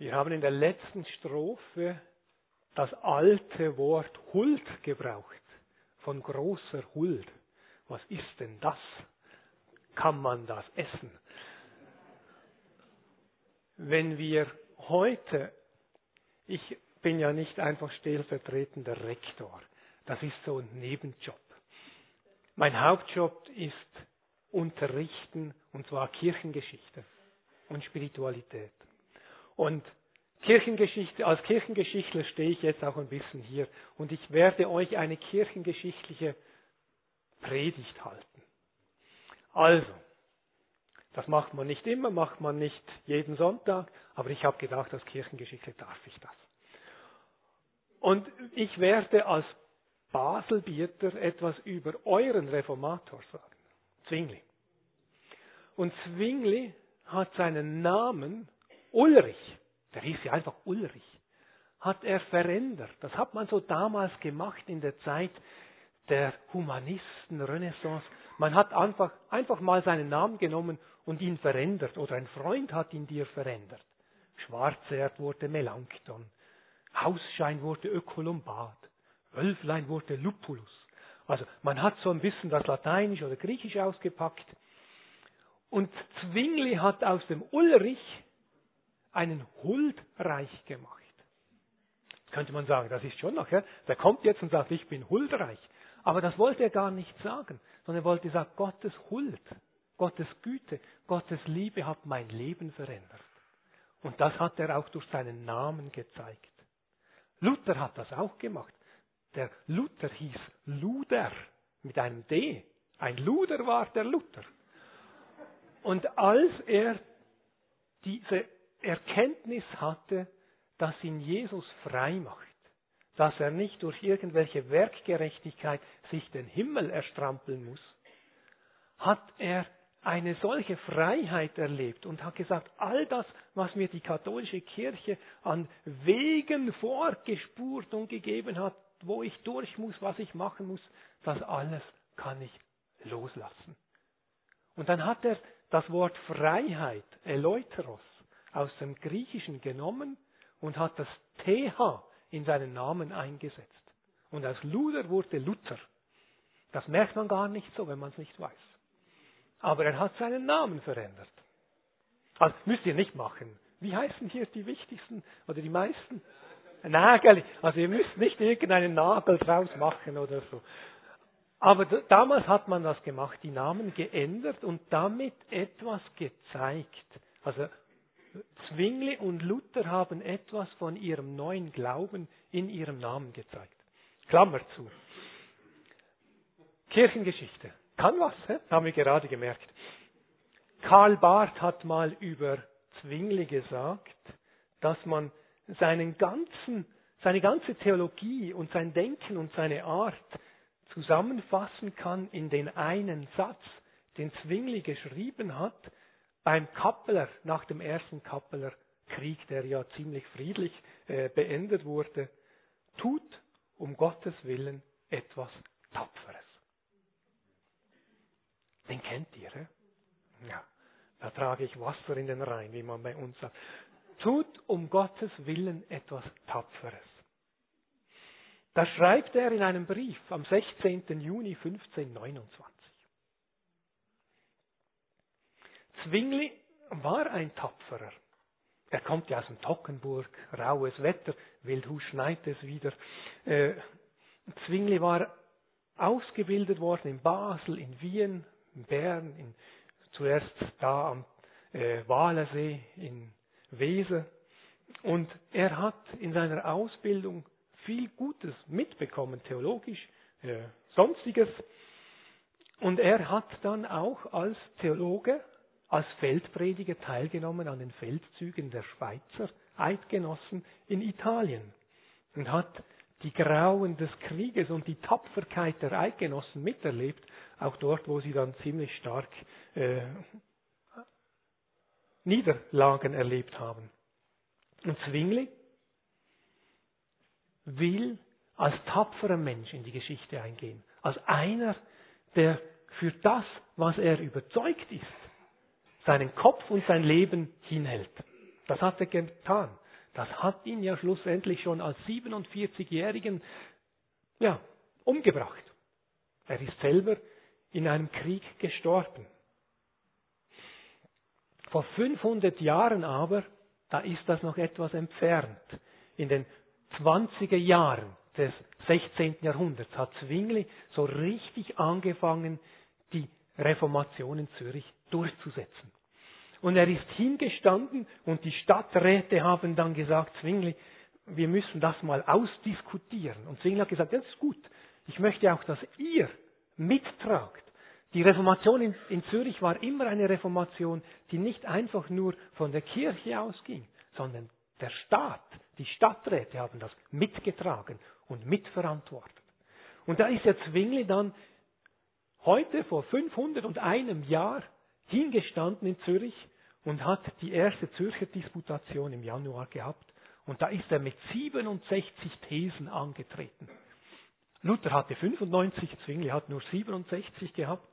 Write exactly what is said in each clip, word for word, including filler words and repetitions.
Wir haben in der letzten Strophe das alte Wort Huld gebraucht, von großer Huld. Was ist denn das? Kann man das essen? Wenn wir heute, ich bin ja nicht einfach stellvertretender Rektor, das ist so ein Nebenjob. Mein Hauptjob ist Unterrichten, und zwar Kirchengeschichte und Spiritualität. Und Kirchengeschichte, als Kirchengeschichtler stehe ich jetzt auch ein bisschen hier und ich werde euch eine kirchengeschichtliche Predigt halten. Also, das macht man nicht immer, macht man nicht jeden Sonntag, aber ich habe gedacht, als Kirchengeschichtler darf ich das. Und ich werde als Baselbieter etwas über euren Reformator sagen, Zwingli. Und Zwingli hat seinen Namen Ulrich, der hieß ja einfach Ulrich, hat er verändert. Das hat man so damals gemacht in der Zeit der Humanisten, Renaissance. Man hat einfach, einfach mal seinen Namen genommen und ihn verändert. Oder ein Freund hat ihn dir verändert. Schwarzerd wurde Melanchthon. Hausschein wurde Ökolombad. Wölflein wurde Lupulus. Also man hat so ein bisschen das Lateinisch oder Griechisch ausgepackt. Und Zwingli hat aus dem Ulrich einen Huldreich gemacht. Jetzt könnte man sagen, das ist schon noch, ja? Der kommt jetzt und sagt, ich bin huldreich. Aber das wollte er gar nicht sagen, sondern er wollte sagen, Gottes Huld, Gottes Güte, Gottes Liebe hat mein Leben verändert. Und das hat er auch durch seinen Namen gezeigt. Luther hat das auch gemacht. Der Luther hieß Luder mit einem D. Ein Luder war der Luther. Und als er diese Erkenntnis hatte, dass ihn Jesus frei macht, dass er nicht durch irgendwelche Werkgerechtigkeit sich den Himmel erstrampeln muss, hat er eine solche Freiheit erlebt und hat gesagt, all das, was mir die katholische Kirche an Wegen vorgespurt und gegeben hat, wo ich durch muss, was ich machen muss, das alles kann ich loslassen. Und dann hat er das Wort Freiheit, Eleuteros, aus dem Griechischen genommen und hat das T H in seinen Namen eingesetzt. Und aus Luder wurde Luther. Das merkt man gar nicht so, wenn man es nicht weiß. Aber er hat seinen Namen verändert. Also müsst ihr nicht machen. Wie heißen hier die wichtigsten oder die meisten? Nagel. Also ihr müsst nicht irgendeinen Nagel draus machen oder so. Aber d- damals hat man das gemacht, die Namen geändert und damit etwas gezeigt. Also Zwingli und Luther haben etwas von ihrem neuen Glauben in ihrem Namen gezeigt. Klammer zu. Kirchengeschichte. Kann was, he? Haben wir gerade gemerkt. Karl Barth hat mal über Zwingli gesagt, dass man seinen ganzen, seine ganze Theologie und sein Denken und seine Art zusammenfassen kann in den einen Satz, den Zwingli geschrieben hat, beim Kappeler, nach dem ersten Kappeler Krieg, der ja ziemlich friedlich äh, beendet wurde, tut um Gottes Willen etwas Tapferes. Den kennt ihr, eh? Ja, da trage ich Wasser in den Rhein, wie man bei uns sagt. Tut um Gottes Willen etwas Tapferes. Das schreibt er in einem Brief am sechzehnten Juni fünfzehnhundertneunundzwanzig. Zwingli war ein Tapferer. Er kommt ja aus dem Toggenburg, raues Wetter, Wildhus schneit es wieder. Äh, Zwingli war ausgebildet worden in Basel, in Wien, in Bern, in, zuerst da am äh, Walensee, in Wese. Und er hat in seiner Ausbildung viel Gutes mitbekommen, theologisch, äh, sonstiges. Und er hat dann auch als Theologe, als Feldprediger teilgenommen an den Feldzügen der Schweizer Eidgenossen in Italien und hat die Grauen des Krieges und die Tapferkeit der Eidgenossen miterlebt, auch dort, wo sie dann ziemlich stark äh, Niederlagen erlebt haben. Und Zwingli will als tapferer Mensch in die Geschichte eingehen, als einer, der für das, was er überzeugt ist, seinen Kopf und sein Leben hinhält. Das hat er getan. das hat ihn ja schlussendlich schon als siebenundvierzigjährigen ja, umgebracht. Er ist selber in einem Krieg gestorben. Vor fünfhundert Jahren aber, da ist das noch etwas entfernt. In den zwanziger Jahren des sechzehnten Jahrhunderts hat Zwingli so richtig angefangen, die Reformation in Zürich durchzusetzen. Und er ist hingestanden und die Stadträte haben dann gesagt, Zwingli, wir müssen das mal ausdiskutieren. Und Zwingli hat gesagt, das ist gut. Ich möchte auch, dass ihr mittragt. Die Reformation in, in Zürich war immer eine Reformation, die nicht einfach nur von der Kirche ausging, sondern der Staat, die Stadträte haben das mitgetragen und mitverantwortet. Und da ist ja Zwingli dann heute vor fünfhunderteins Jahr hingestanden in Zürich und hat die erste Zürcher Disputation im Januar gehabt. Und da ist er mit siebenundsechzig Thesen angetreten. Luther hatte fünfundneunzig, Zwingli hat nur siebenundsechzig gehabt.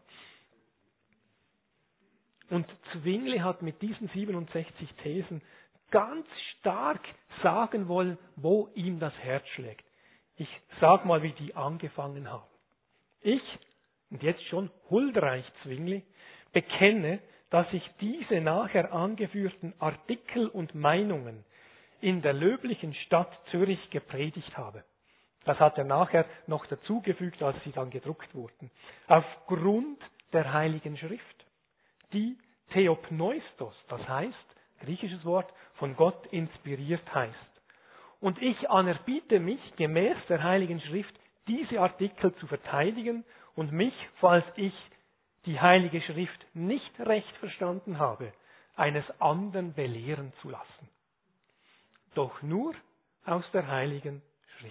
Und Zwingli hat mit diesen siebenundsechzig Thesen ganz stark sagen wollen, wo ihm das Herz schlägt. Ich sag mal, wie die angefangen haben. Ich, und jetzt schon Huldreich Zwingli, bekenne, dass ich diese nachher angeführten Artikel und Meinungen in der löblichen Stadt Zürich gepredigt habe. Das hat er nachher noch dazugefügt, als sie dann gedruckt wurden. Aufgrund der Heiligen Schrift, die Theopneustos, das heißt, griechisches Wort, von Gott inspiriert heißt. Und ich anerbiete mich, gemäß der Heiligen Schrift, diese Artikel zu verteidigen und mich, falls ich die Heilige Schrift nicht recht verstanden habe, eines anderen belehren zu lassen. Doch nur aus der Heiligen Schrift.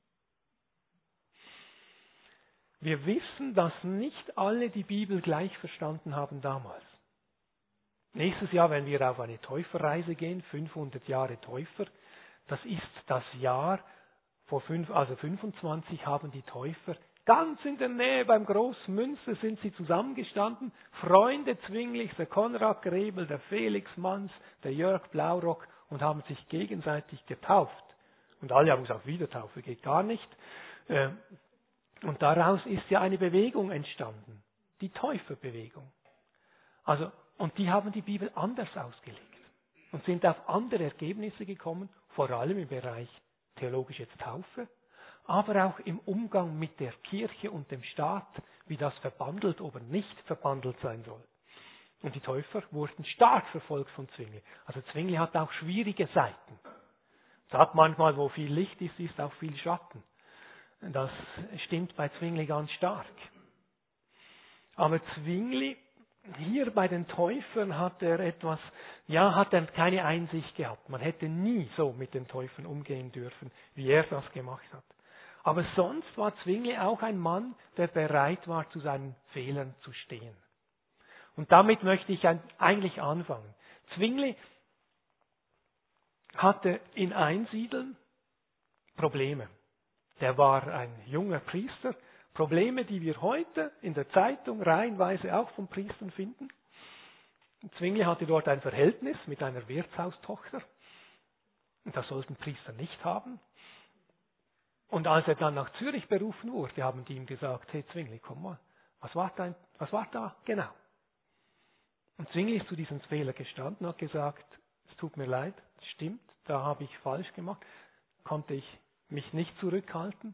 Wir wissen, dass nicht alle die Bibel gleich verstanden haben damals. Nächstes Jahr, wenn wir auf eine Täuferreise gehen, fünfhundert Jahre Täufer, das ist das Jahr, vor fünf, also fünfundzwanzig haben die Täufer ganz in der Nähe beim Großmünster sind sie zusammengestanden, Freunde Zwinglis, der Konrad Grebel, der Felix Manns, der Jörg Blaurock und haben sich gegenseitig getauft. Und alle haben gesagt, Wiedertaufe geht gar nicht. Und daraus ist ja eine Bewegung entstanden, die Täuferbewegung. Also, und die haben die Bibel anders ausgelegt und sind auf andere Ergebnisse gekommen, vor allem im Bereich theologische Taufe, aber auch im Umgang mit der Kirche und dem Staat, wie das verbandelt oder nicht verbandelt sein soll. Und die Täufer wurden stark verfolgt von Zwingli. Also Zwingli hat auch schwierige Seiten. Es hat manchmal, wo viel Licht ist, ist auch viel Schatten. Das stimmt bei Zwingli ganz stark. Aber Zwingli, hier bei den Täufern hat er etwas, ja, hat er keine Einsicht gehabt. Man hätte nie so mit den Täufern umgehen dürfen, wie er das gemacht hat. Aber sonst war Zwingli auch ein Mann, der bereit war, zu seinen Fehlern zu stehen. Und damit möchte ich eigentlich anfangen. Zwingli hatte in Einsiedeln Probleme. Der war ein junger Priester. Probleme, die wir heute in der Zeitung reihenweise auch von Priestern finden. Zwingli hatte dort ein Verhältnis mit einer Wirtshaustochter. Und das sollten Priester nicht haben. Und als er dann nach Zürich berufen wurde, haben die ihm gesagt, hey Zwingli, komm mal, was war, dein, was war da genau? Und Zwingli ist zu diesem Fehler gestanden und hat gesagt, es tut mir leid, es stimmt, da habe ich falsch gemacht, konnte ich mich nicht zurückhalten.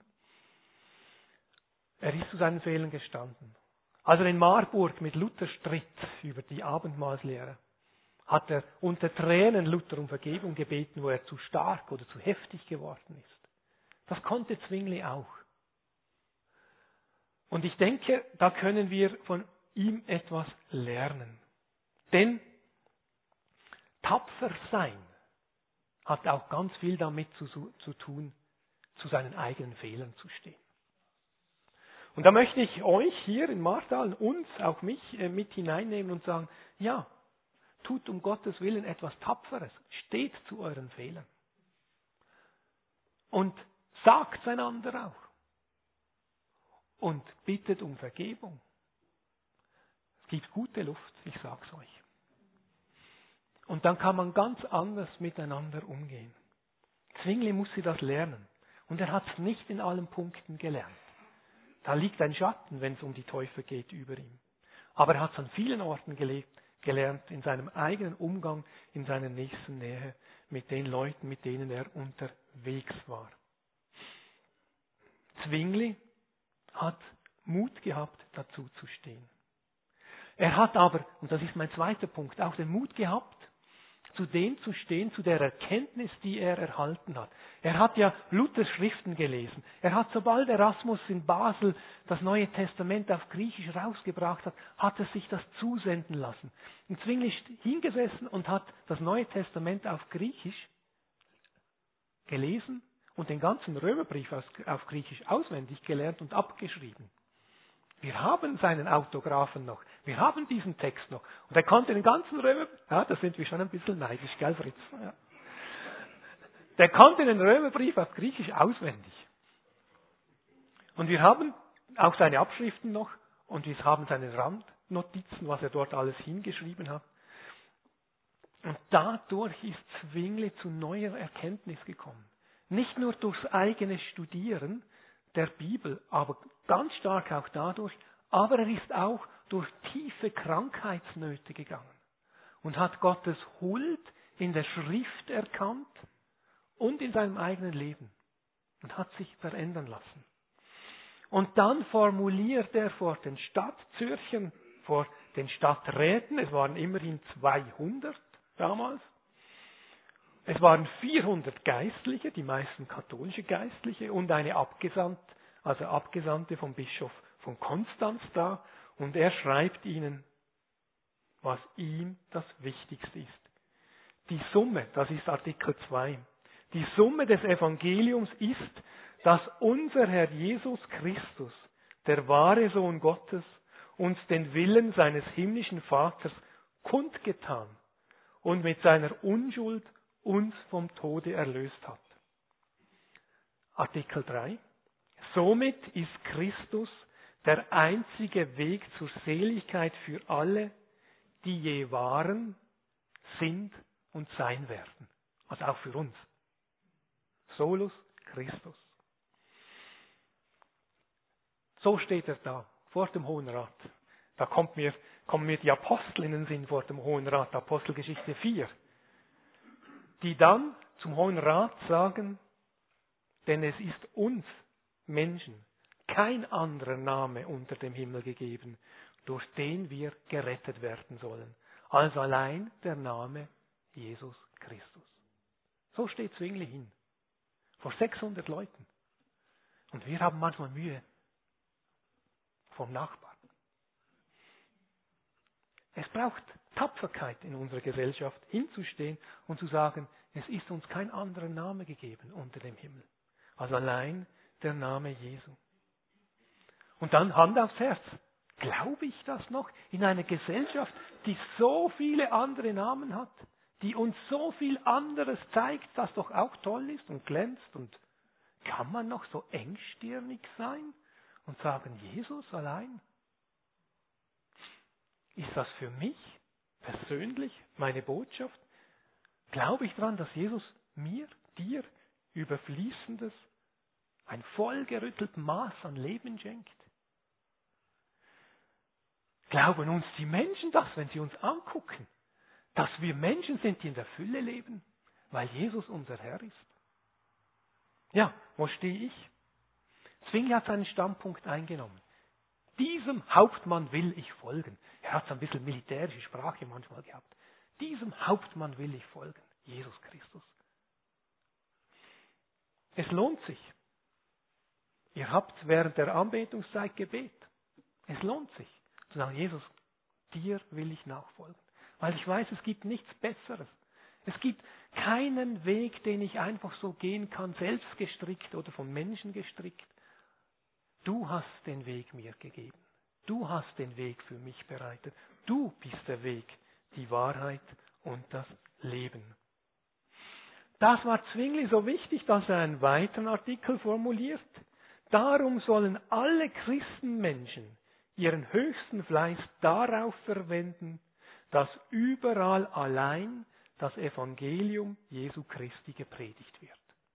Er ist zu seinen Fehlern gestanden. Als er in Marburg mit Luther stritt über die Abendmahlslehre, hat er unter Tränen Luther um Vergebung gebeten, wo er zu stark oder zu heftig geworden ist. Das konnte Zwingli auch. Und ich denke, da können wir von ihm etwas lernen. Denn tapfer sein hat auch ganz viel damit zu, zu tun, zu seinen eigenen Fehlern zu stehen. Und da möchte ich euch hier in Martal, uns, auch mich, äh, mit hineinnehmen und sagen, ja, tut um Gottes Willen etwas Tapferes, steht zu euren Fehlern. Und sagt einander auch. Und bittet um Vergebung. Es gibt gute Luft, ich sag's euch. Und dann kann man ganz anders miteinander umgehen. Zwingli musste das lernen. Und er hat es nicht in allen Punkten gelernt. Da liegt ein Schatten, wenn es um die Täufer geht, über ihm. Aber er hat es an vielen Orten gelebt, gelernt, in seinem eigenen Umgang, in seiner nächsten Nähe, mit den Leuten, mit denen er unterwegs war. Zwingli hat Mut gehabt, dazu zu stehen. Er hat aber, und das ist mein zweiter Punkt, auch den Mut gehabt, zu dem zu stehen, zu der Erkenntnis, die er erhalten hat. Er hat ja Luthers Schriften gelesen. Er hat, sobald Erasmus in Basel das Neue Testament auf Griechisch rausgebracht hat, hat er sich das zusenden lassen. Und Zwingli ist hingesessen und hat das Neue Testament auf Griechisch gelesen und den ganzen Römerbrief auf Griechisch auswendig gelernt und abgeschrieben. Wir haben seinen Autographen noch. Wir haben diesen Text noch. Und er konnte den ganzen Römer, ja, da sind wir schon ein bisschen neidisch, gell, Fritz? Ja. Der konnte den Römerbrief auf Griechisch auswendig. Und wir haben auch seine Abschriften noch und wir haben seine Randnotizen, was er dort alles hingeschrieben hat. Und dadurch ist Zwingli zu neuer Erkenntnis gekommen. Nicht nur durchs eigene Studieren der Bibel, aber ganz stark auch dadurch, aber er ist auch durch tiefe Krankheitsnöte gegangen und hat Gottes Huld in der Schrift erkannt und in seinem eigenen Leben und hat sich verändern lassen. Und dann formuliert er vor den Stadtzürchern, vor den Stadträten, es waren immerhin zweihundert damals, es waren vierhundert Geistliche, die meisten katholische Geistliche und eine Abgesandt, also Abgesandte vom Bischof von Konstanz da. Und er schreibt ihnen, was ihm das Wichtigste ist. Die Summe, das ist Artikel zwei, die Summe des Evangeliums ist, dass unser Herr Jesus Christus, der wahre Sohn Gottes, uns den Willen seines himmlischen Vaters kundgetan und mit seiner Unschuld uns vom Tode erlöst hat. Artikel drei. Somit ist Christus der einzige Weg zur Seligkeit für alle, die je waren, sind und sein werden. Also auch für uns. Solus Christus. So steht er da, vor dem Hohen Rat. Da kommt mir, kommen mir die Apostel in den Sinn vor dem Hohen Rat, Apostelgeschichte vier. Die dann zum Hohen Rat sagen, denn es ist uns Menschen kein anderer Name unter dem Himmel gegeben, durch den wir gerettet werden sollen, als allein der Name Jesus Christus. So steht Zwingli hin, vor sechshundert Leuten. Und wir haben manchmal Mühe vom Nachbarn. Es braucht Tapferkeit in unserer Gesellschaft, hinzustehen und zu sagen, es ist uns kein anderer Name gegeben unter dem Himmel, als allein der Name Jesu. Und dann Hand aufs Herz. Glaube ich das noch in einer Gesellschaft, die so viele andere Namen hat, die uns so viel anderes zeigt, das doch auch toll ist und glänzt? Und kann man noch so engstirnig sein und sagen, Jesus allein? Ist das für mich persönlich meine Botschaft? Glaube ich daran, dass Jesus mir, dir überfließendes, ein vollgerütteltes Maß an Leben schenkt? Glauben uns die Menschen das, wenn sie uns angucken, dass wir Menschen sind, die in der Fülle leben, weil Jesus unser Herr ist? Ja, wo stehe ich? Zwingli hat seinen Standpunkt eingenommen. Diesem Hauptmann will ich folgen. Er hat so ein bisschen militärische Sprache manchmal gehabt. Diesem Hauptmann will ich folgen, Jesus Christus. Es lohnt sich. Ihr habt während der Anbetungszeit Gebet. Es lohnt sich zu sagen, Jesus, dir will ich nachfolgen. Weil ich weiß, es gibt nichts Besseres. Es gibt keinen Weg, den ich einfach so gehen kann, selbst gestrickt oder von Menschen gestrickt. Du hast den Weg mir gegeben. Du hast den Weg für mich bereitet. Du bist der Weg, die Wahrheit und das Leben. Das war Zwingli so wichtig, dass er einen weiteren Artikel formuliert. Darum sollen alle Christenmenschen ihren höchsten Fleiß darauf verwenden, dass überall allein das Evangelium Jesu Christi gepredigt wird.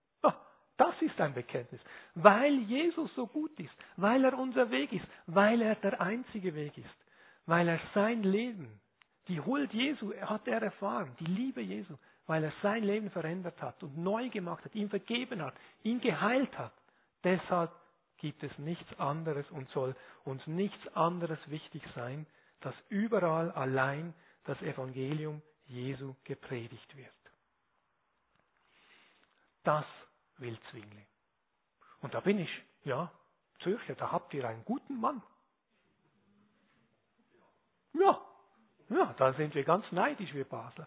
ist ein Bekenntnis. Weil Jesus so gut ist, weil er unser Weg ist, weil er der einzige Weg ist, weil er sein Leben, die Huld Jesu hat er erfahren, die Liebe Jesu, weil er sein Leben verändert hat und neu gemacht hat, ihm vergeben hat, ihn geheilt hat. Deshalb gibt es nichts anderes und soll uns nichts anderes wichtig sein, dass überall allein das Evangelium Jesu gepredigt wird. Das will Zwingli. Und da bin ich, ja, Zürcher, da habt ihr einen guten Mann. Ja, ja, da sind wir ganz neidisch, wir Basler.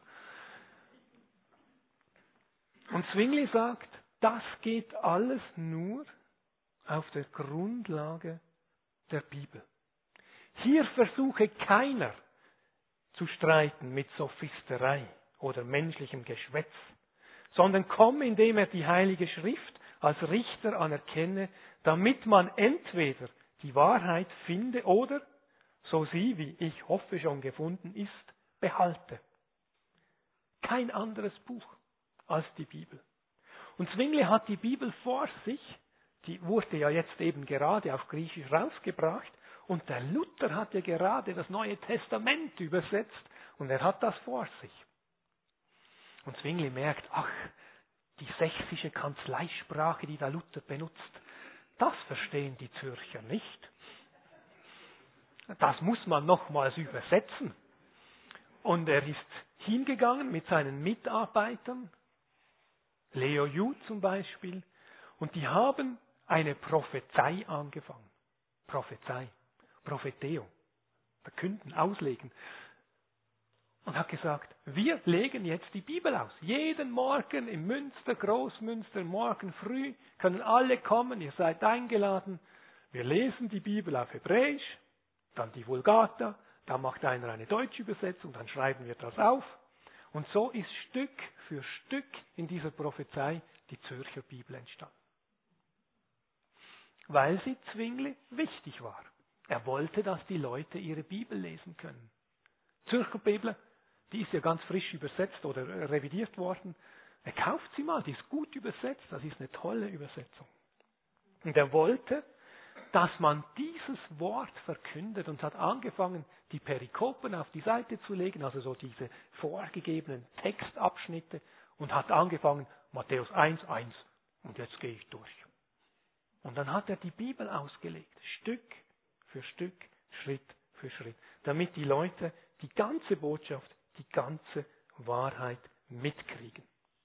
Und Zwingli sagt, das geht alles nur auf der Grundlage der Bibel. Hier versuche keiner zu streiten mit Sophisterei oder menschlichem Geschwätz, sondern komme, indem er die Heilige Schrift als Richter anerkenne, damit man entweder die Wahrheit finde oder, so sie, wie ich hoffe, schon gefunden ist, behalte. Kein anderes Buch als die Bibel. Und Zwingli hat die Bibel vor sich, die wurde ja jetzt eben gerade auf Griechisch rausgebracht, und der Luther hat ja gerade das Neue Testament übersetzt, und er hat das vor sich. Und Zwingli merkt, ach, die sächsische Kanzleisprache, die der Luther benutzt, das verstehen die Zürcher nicht. Das muss man nochmals übersetzen. Und er ist hingegangen mit seinen Mitarbeitern, Leo Jud zum Beispiel, und die haben eine Prophezei angefangen. Prophezei, Propheteo, verkünden, auslegen. Und hat gesagt, wir legen jetzt die Bibel aus. Jeden Morgen im Münster, Großmünster, morgen früh können alle kommen, ihr seid eingeladen. Wir lesen die Bibel auf Hebräisch, dann die Vulgata, dann macht einer eine deutsche Übersetzung, dann schreiben wir das auf. Und so ist Stück für Stück in dieser Prophezei die Zürcher Bibel entstanden. Weil sie Zwingli wichtig war. Er wollte, dass die Leute ihre Bibel lesen können. Zürcher Bibel, die ist ja ganz frisch übersetzt oder revidiert worden. Er kauft sie mal, die ist gut übersetzt, das ist eine tolle Übersetzung. Und er wollte, dass man dieses Wort verkündet und hat angefangen, die Perikopen auf die Seite zu legen, also so diese vorgegebenen Textabschnitte, und hat angefangen, Matthäus eins, eins, und jetzt gehe ich durch. Und dann hat er die Bibel ausgelegt, Stück für Stück, Schritt für Schritt, damit die Leute die ganze Botschaft, die ganze Wahrheit mitkriegen.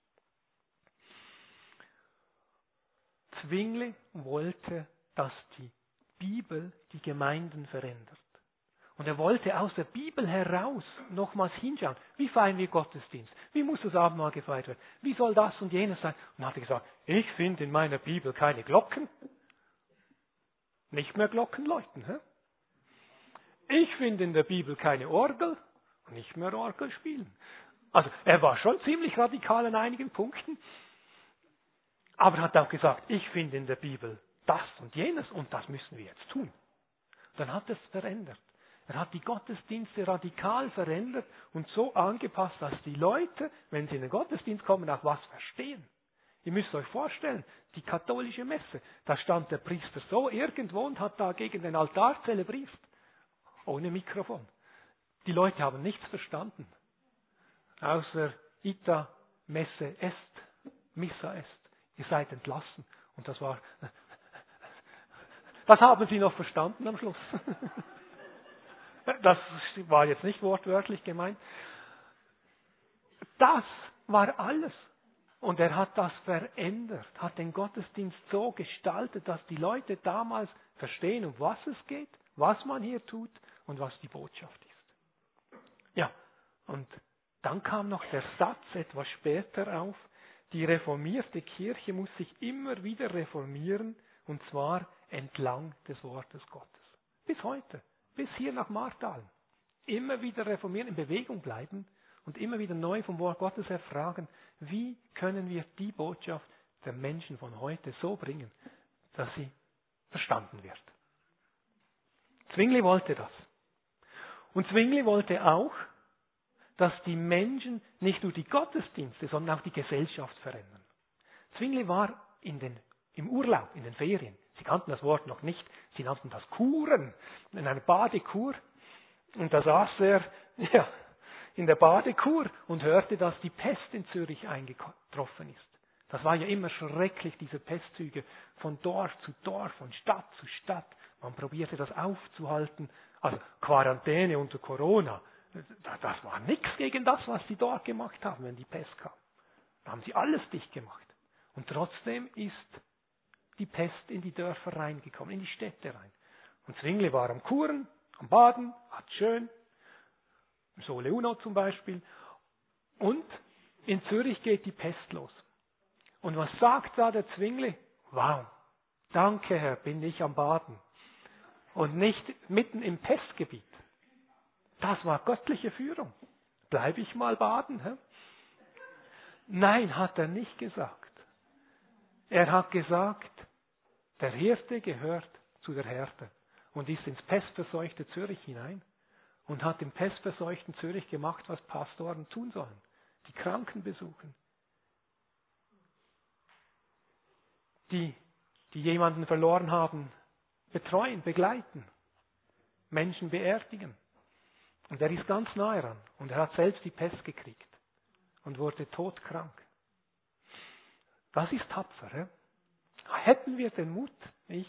Zwingli wollte, dass die Bibel die Gemeinden verändert. Und er wollte aus der Bibel heraus nochmals hinschauen. Wie feiern wir Gottesdienst? Wie muss das Abendmahl gefeiert werden? Wie soll das und jenes sein? Und er hat gesagt, ich finde in meiner Bibel keine Glocken. Nicht mehr Glocken läuten. Hä? Ich finde in der Bibel keine Orgel. Nicht mehr Orgel spielen. Also er war schon ziemlich radikal an einigen Punkten. Aber er hat auch gesagt, ich finde in der Bibel das und jenes und das müssen wir jetzt tun. Dann hat er es verändert. Er hat die Gottesdienste radikal verändert und so angepasst, dass die Leute, wenn sie in den Gottesdienst kommen, auch was verstehen. Ihr müsst euch vorstellen, die katholische Messe, da stand der Priester so irgendwo und hat da gegen den Altar zelebriert. Ohne Mikrofon. Die Leute haben nichts verstanden. Außer Ita, Messe est, Missa est. Ihr seid entlassen. Und das war, das haben sie noch verstanden am Schluss. Das war jetzt nicht wortwörtlich gemeint. Das war alles. Und er hat das verändert, hat den Gottesdienst so gestaltet, dass die Leute damals verstehen, um was es geht, was man hier tut und was die Botschaft ist. Ja, und dann kam noch der Satz etwas später auf, die reformierte Kirche muss sich immer wieder reformieren, und zwar entlang des Wortes Gottes. Bis heute, bis hier nach Martal. Immer wieder reformieren, in Bewegung bleiben und immer wieder neu vom Wort Gottes erfragen, wie können wir die Botschaft der Menschen von heute so bringen, dass sie verstanden wird. Zwingli wollte das. Und Zwingli wollte auch, dass die Menschen nicht nur die Gottesdienste, sondern auch die Gesellschaft verändern. Zwingli war in den im Urlaub, in den Ferien. Sie kannten das Wort noch nicht. Sie nannten das Kuren, in einer Badekur. Und da saß er ja, in der Badekur und hörte, dass die Pest in Zürich eingetroffen ist. Das war ja immer schrecklich, diese Pestzüge von Dorf zu Dorf, von Stadt zu Stadt. Man probierte das aufzuhalten. Also Quarantäne unter Corona, das war nichts gegen das, was sie dort gemacht haben, wenn die Pest kam. Da haben sie alles dicht gemacht. Und trotzdem ist die Pest in die Dörfer reingekommen, in die Städte rein. Und Zwingli war am Kuren, am Baden, hat schön, im Sole Uno zum Beispiel. Und in Zürich geht die Pest los. Und was sagt da der Zwingli? Wow, danke Herr, bin ich am Baden. Und nicht mitten im Pestgebiet. Das war göttliche Führung. Bleibe ich mal baden? Hä? Nein, hat er nicht gesagt. Er hat gesagt, der Hirte gehört zu der Herde und ist ins pestverseuchte Zürich hinein und hat im pestverseuchten Zürich gemacht, was Pastoren tun sollen. Die Kranken besuchen. Die, die jemanden verloren haben, betreuen, begleiten. Menschen beerdigen. Und er ist ganz nahe ran. Und er hat selbst die Pest gekriegt und wurde todkrank. Das ist tapfer. He? Hätten wir den Mut, ich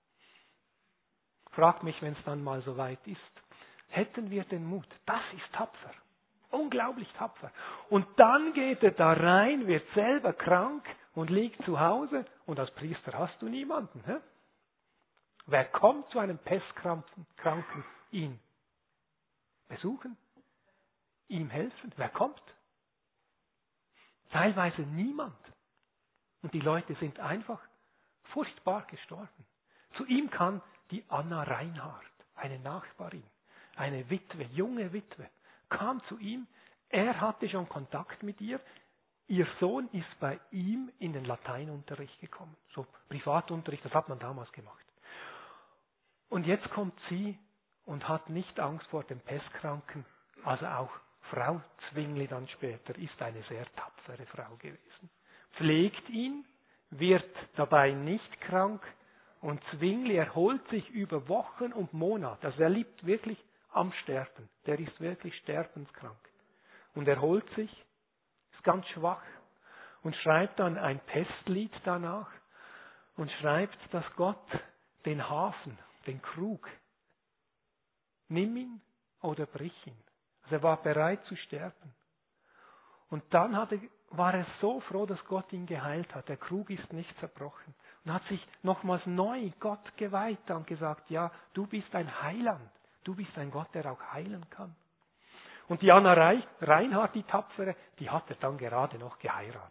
frage mich, wenn es dann mal so weit ist, hätten wir den Mut, das ist tapfer. Unglaublich tapfer. Und dann geht er da rein, wird selber krank und liegt zu Hause und als Priester hast du niemanden. He? Wer kommt zu einem Pestkranken, ihn besuchen, ihm helfen? Wer kommt? Teilweise niemand. Und die Leute sind einfach furchtbar gestorben. Zu ihm kam die Anna Reinhardt, eine Nachbarin, eine Witwe, junge Witwe, kam zu ihm. Er hatte schon Kontakt mit ihr. Ihr Sohn ist bei ihm in den Lateinunterricht gekommen. So Privatunterricht, das hat man damals gemacht. Und jetzt kommt sie und hat nicht Angst vor dem Pestkranken. Also auch Frau Zwingli dann später ist eine sehr tapfere Frau gewesen. Pflegt ihn, wird dabei nicht krank und Zwingli erholt sich über Wochen und Monate. Also er liegt wirklich am Sterben. Der ist wirklich sterbenskrank. Und erholt sich, ist ganz schwach und schreibt dann ein Pestlied danach und schreibt, dass Gott den Hafen, den Krug, nimm ihn oder brich ihn. Also er war bereit zu sterben. Und dann hatte, war er so froh, dass Gott ihn geheilt hat. Der Krug ist nicht zerbrochen. Und hat sich nochmals neu Gott geweiht und gesagt, ja, du bist ein Heiland. Du bist ein Gott, der auch heilen kann. Und die Anna Reinhardt, die Tapfere, die hat er dann gerade noch geheiratet.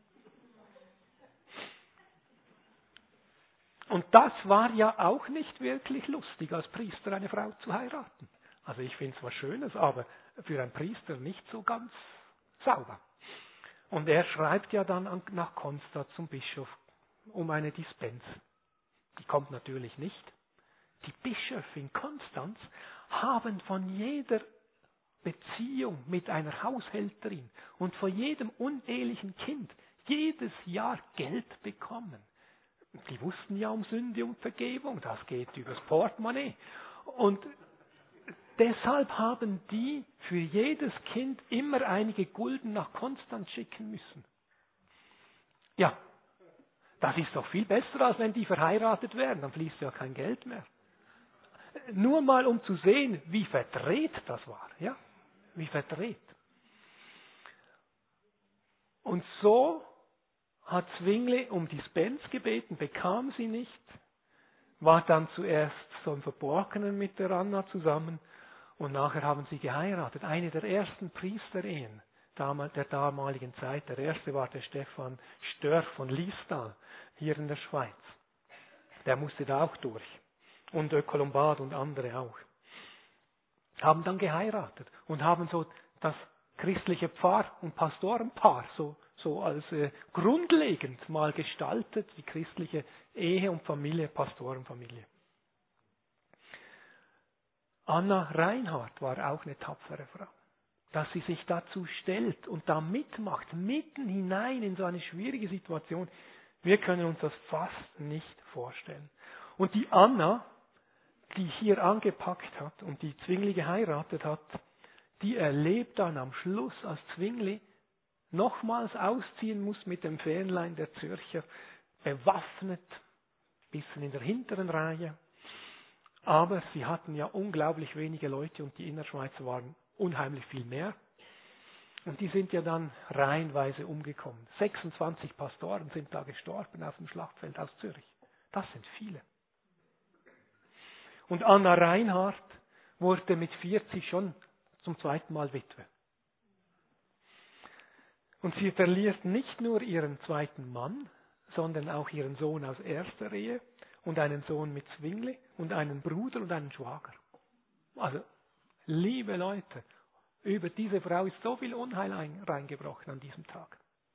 Und das war ja auch nicht wirklich lustig, als Priester eine Frau zu heiraten. Also ich finde es was Schönes, aber für einen Priester nicht so ganz sauber. Und er schreibt ja dann an, nach Konstanz zum Bischof um eine Dispens. Die kommt natürlich nicht. Die Bischöfe in Konstanz haben von jeder Beziehung mit einer Haushälterin und von jedem unehelichen Kind jedes Jahr Geld bekommen. Die wussten ja um Sünde und Vergebung, das geht übers Portemonnaie. Und deshalb haben die für jedes Kind immer einige Gulden nach Konstanz schicken müssen. Ja, das ist doch viel besser, als wenn die verheiratet werden, dann fließt ja kein Geld mehr. Nur mal um zu sehen, wie verdreht das war, ja, wie verdreht. Und so hat Zwingli um Dispens gebeten, bekam sie nicht, war dann zuerst so im Verborgenen mit der Anna zusammen und nachher haben sie geheiratet. Eine der ersten Priesterehen der damaligen Zeit. Der erste war der Stefan Störf von Liestal hier in der Schweiz. Der musste da auch durch. Und Ökolombad und andere auch. Haben dann geheiratet und haben so das christliche Pfarr- und Pastorenpaar so, so als äh, grundlegend mal gestaltet, die christliche Ehe und Familie, Pastorenfamilie. Anna Reinhardt war auch eine tapfere Frau, dass sie sich dazu stellt und da mitmacht, mitten hinein in so eine schwierige Situation. Wir können uns das fast nicht vorstellen. Und die Anna, die hier angepackt hat und die Zwingli geheiratet hat, die erlebt dann am Schluss, als Zwingli nochmals ausziehen muss mit dem Fähnlein der Zürcher, bewaffnet, bisschen in der hinteren Reihe. Aber sie hatten ja unglaublich wenige Leute und die Innerschweizer waren unheimlich viel mehr. Und die sind ja dann reihenweise umgekommen. sechsundzwanzig Pastoren sind da gestorben auf dem Schlachtfeld aus Zürich. Das sind viele. Und Anna Reinhardt wurde mit vierzig schon zum zweiten Mal Witwe. Und sie verliert nicht nur ihren zweiten Mann, sondern auch ihren Sohn aus erster Ehe und einen Sohn mit Zwingli und einen Bruder und einen Schwager. Also, liebe Leute, über diese Frau ist so viel Unheil reingebrochen an diesem Tag.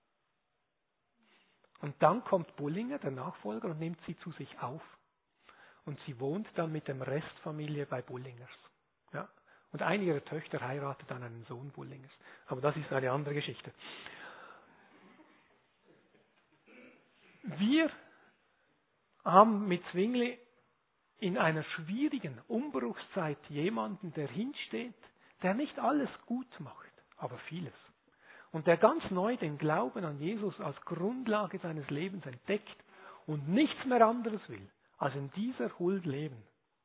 Und dann kommt Bullinger, der Nachfolger, und nimmt sie zu sich auf. Und sie wohnt dann mit der Restfamilie bei Bullingers. Ja. Und eine ihrer Töchter heiratet dann einen Sohn Bullingers. Aber das ist eine andere Geschichte. Wir haben mit Zwingli in einer schwierigen Umbruchszeit jemanden, der hinsteht, der nicht alles gut macht, aber vieles. Und der ganz neu den Glauben an Jesus als Grundlage seines Lebens entdeckt und nichts mehr anderes will, als in dieser Huld leben.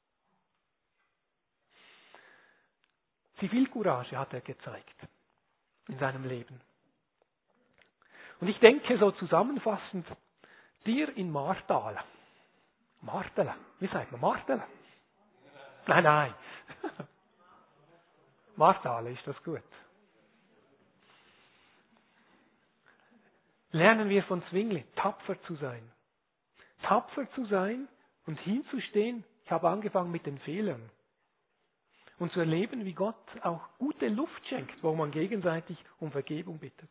Zivilcourage hat er gezeigt in seinem Leben. Und ich denke so zusammenfassend, dir in Martal, Martele, wie sagt man, Martele? Nein, nein. Martale, ist das gut. Lernen wir von Zwingli, tapfer zu sein. Tapfer zu sein und hinzustehen, ich habe angefangen mit den Fehlern. Und zu erleben, wie Gott auch gute Luft schenkt, wo man gegenseitig um Vergebung bittet.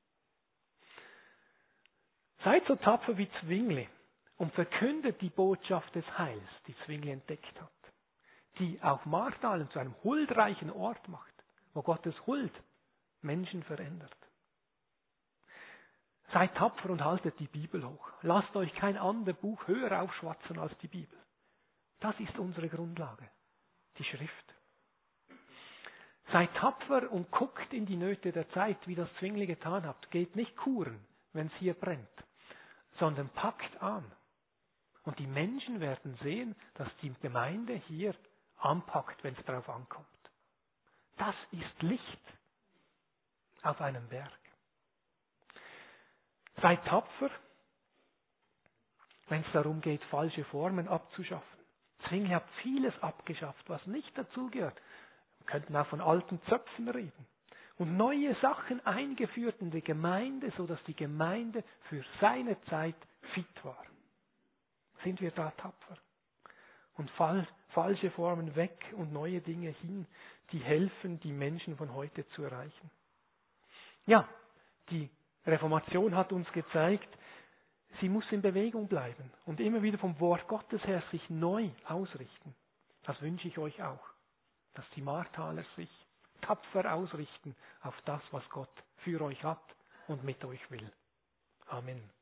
Seid so tapfer wie Zwingli und verkündet die Botschaft des Heils, die Zwingli entdeckt hat, die auch Martalen zu einem huldreichen Ort macht, wo Gottes Huld Menschen verändert. Seid tapfer und haltet die Bibel hoch. Lasst euch kein anderes Buch höher aufschwatzen als die Bibel. Das ist unsere Grundlage, die Schrift. Seid tapfer und guckt in die Nöte der Zeit, wie das Zwingli getan habt. Geht nicht kuren, wenn es hier brennt, sondern packt an. Und die Menschen werden sehen, dass die Gemeinde hier anpackt, wenn es darauf ankommt. Das ist Licht auf einem Berg. Seid tapfer, wenn es darum geht, falsche Formen abzuschaffen. Zwingli hat vieles abgeschafft, was nicht dazugehört. Wir könnten auch von alten Zöpfen reden. Und neue Sachen eingeführt in die Gemeinde, sodass die Gemeinde für seine Zeit fit war. Sind wir da tapfer? Und fal- falsche Formen weg und neue Dinge hin, die helfen, die Menschen von heute zu erreichen. Ja, die Reformation hat uns gezeigt, sie muss in Bewegung bleiben und immer wieder vom Wort Gottes her sich neu ausrichten. Das wünsche ich euch auch, dass die Martaler sich tapfer ausrichten auf das, was Gott für euch hat und mit euch will. Amen.